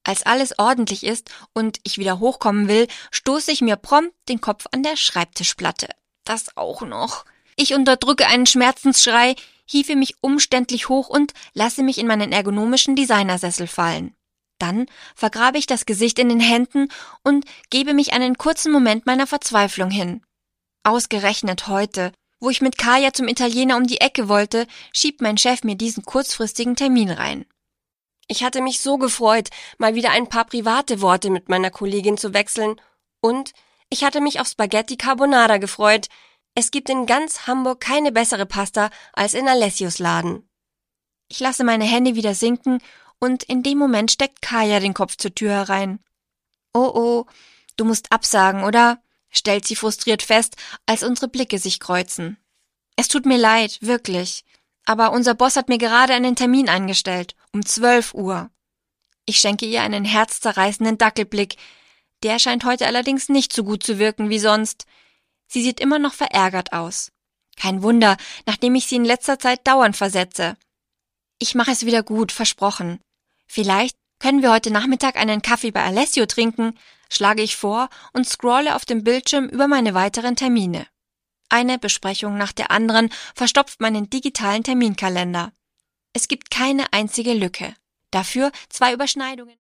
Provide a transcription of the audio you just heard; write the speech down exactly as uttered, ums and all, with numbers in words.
Als alles ordentlich ist und ich wieder hochkommen will, stoße ich mir prompt den Kopf an der Schreibtischplatte. Das auch noch. Ich unterdrücke einen Schmerzensschrei, hiefe mich umständlich hoch und lasse mich in meinen ergonomischen Designersessel fallen. Dann vergrabe ich das Gesicht in den Händen und gebe mich einen kurzen Moment meiner Verzweiflung hin. Ausgerechnet heute, wo ich mit Kaya zum Italiener um die Ecke wollte, schiebt mein Chef mir diesen kurzfristigen Termin rein. Ich hatte mich so gefreut, mal wieder ein paar private Worte mit meiner Kollegin zu wechseln, und ich hatte mich auf Spaghetti Carbonara gefreut. Es gibt in ganz Hamburg keine bessere Pasta als in Alessios Laden. Ich lasse meine Hände wieder sinken und in dem Moment steckt Kaya den Kopf zur Tür herein. Oh oh, du musst absagen, oder? Stellt sie frustriert fest, als unsere Blicke sich kreuzen. Es tut mir leid, wirklich. Aber unser Boss hat mir gerade einen Termin eingestellt, um zwölf Uhr. Ich schenke ihr einen herzzerreißenden Dackelblick. Der scheint heute allerdings nicht so gut zu wirken wie sonst. Sie sieht immer noch verärgert aus. Kein Wunder, nachdem ich sie in letzter Zeit dauernd versetze. Ich mache es wieder gut, versprochen. Vielleicht können wir heute Nachmittag einen Kaffee bei Alessio trinken, schlage ich vor und scrolle auf dem Bildschirm über meine weiteren Termine. Eine Besprechung nach der anderen verstopft meinen digitalen Terminkalender. Es gibt keine einzige Lücke. Dafür zwei Überschneidungen.